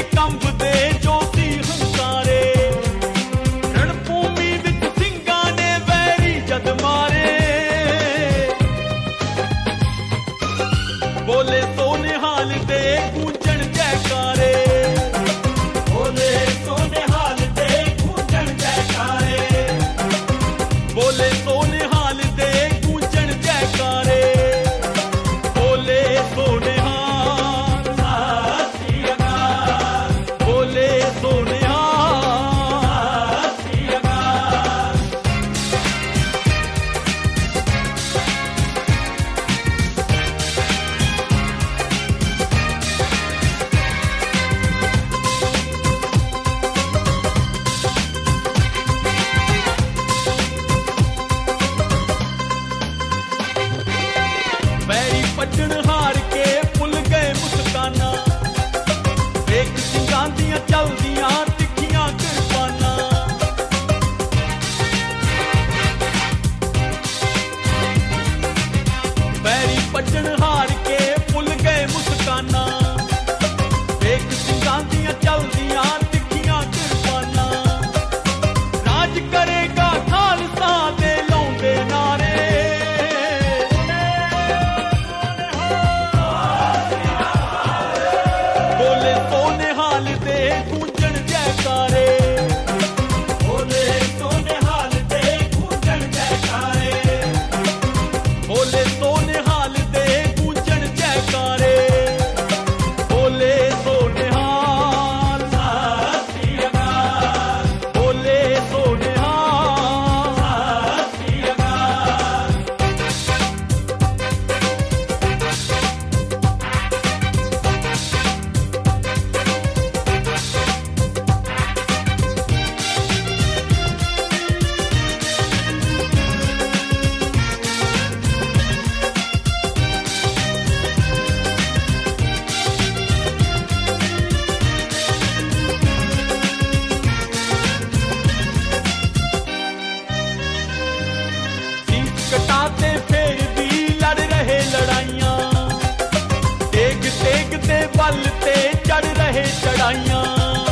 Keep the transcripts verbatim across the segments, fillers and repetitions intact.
ਕੰਬਦੇ ਜੋ ਸੀ ਹੰਕਾਰੇ, ਰਣਭੂਮੀ ਵਿੱਚ ਸਿੰਘਾਂ ਨੇ ਵੈਰੀ ਜਦ ਮਾਰੇ, ਬੋਲੇ ਸੋ ਨਿਹਾਲ ਦੇ ਗੂੰਜਣ ਜੈਕਾਰੇ, ਬੋਲੇ ਸੋ ਨਿਹਾਲ ਦੇ ਗੂੰਜਣ ਜੈਕਾਰੇ, ਬੋਲੇ ਸੋ ਨਿਹਾਲ ਦੇ ਗੂੰਜਣ ਜੈਕਾਰੇ, ਬੋਲੇ ਸੋ ਨਿਹਾਲ ਸਤਿ ਸ੍ਰੀ ਅਕਾਲ, ਬੋਲੇ ਸੋ ਨਿਹਾਲ ਸਤਿ ਸ੍ਰੀ ਅਕਾਲ। ਵੈਰੀ ਭੱਜਣ ਹਾਰ ਕੇ ਭੁੱਲ ਗਏ ਮੁਸਕਾਨਾਂ, ਵੇਖ ਸਿੰਘਾਂ ਦੀਆਂ ਚੱਲਦੀਆਂ ਤਿੱਖੀਆਂ ਕਿਰਪਾਨਾਂ, ਵੈਰੀ ਭੱਜਣ ਹਾਰ ਕੇ ਭੁੱਲ ਗਏ ਮੁਸਕਾਨਾਂ, ਵੇਖ ਸਿੰਘਾਂ ਦੀਆਂ ਚੱਲਦੀਆਂ ਤਿੱਖੀਆਂ ਕਿਰਪਾਨਾਂ, ਰਾਜ ਕਰੇਗਾ ਖਾਲਸਾ ਦੇ ਲਾਉਂਦੇ ਨਾਰੇ, ਬੋਲੇ ਸੋ ਨਿਹਾਲ ਦੇ ਗੂੰਜਣ ਜੈਕਾਰੇ, ਬੋਲੇ ਸੋ ਨਿਹਾਲ ਦੇ ਗੂੰਜਣ ਜੈਕਾਰੇ, ਬੋਲੇ ਸੋ ਨਿਹਾਲ ਦੇ ਗੂੰਜਣ ਜੈਕਾਰੇ, ਬੋਲੇ ਸੋ ਨਿਹਾਲ ਸਤਿ ਸ੍ਰੀ ਅਕਾਲ, ਬੋਲੇ ਸੋ ਨਿਹਾਲ ਸਤਿ ਸ੍ਰੀ ਅਕਾਲ। ਸੀਸ ਕਟਾਤੇ ਫੇਰ ਵੀ ਲੜ ਰਹੇ ਲੜਾਈਆਂ, ਤੇਗ ਤੇਗ ਦੇ ਬਲ ਤੇ ਚੜ ਰਹੇ ਚੜਾਈਆਂ,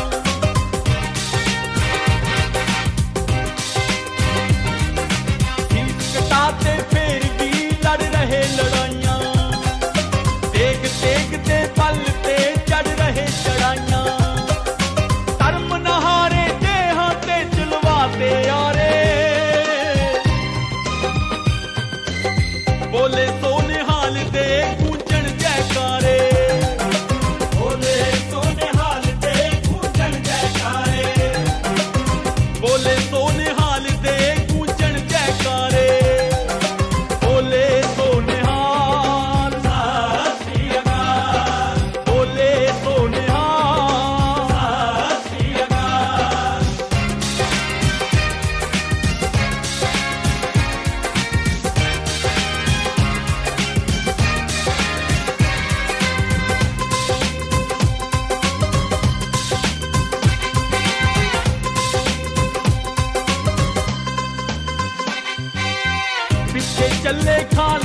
ਸੀਸ ਕਟਾਤੇ ਫੇਰ ਵੀ ਲੜ ਰਹੇ ਲੜਾਈਆਂ, ਤੇਗ ਤੇਗ ਦੇ ਬਲ ਤੇ ਚੜ ਰਹੇ ਚੜਾਈਆਂ, ਧਰਮ ਨਹਾਰੇ ਦੇਹਾਂ ਤੇ ਚਲਵਾਤੇ ਯਾਰੇ, ਬੋਲੇ ਸੋ ਨਿਹਾਲ ਦੇ ਗੂੰਜਣ ਜੈਕਾਰੇ, ਬੋਲੇ ਸੋ ਨਿਹਾਲ ਦੇ ਗੂੰਜਣ ਜੈਕਾਰੇ, ਬੋਲੇ ਸੋ ਨਿਹਾਲ ਦੇ ਗੂੰਜਣ ਜੈਕਾਰੇ, ਬੋਲੇ ਸੋ ਨਿਹਾਲ ਸਤਿ ਸ੍ਰੀ ਅਕਾਲ, ਬੋਲੇ ਸੋ ਨਿਹਾਲ ਸਤਿ ਸ੍ਰੀ ਅਕਾਲ। ਪਿੱਛੇ ਚੱਲੇ ਖਾਲ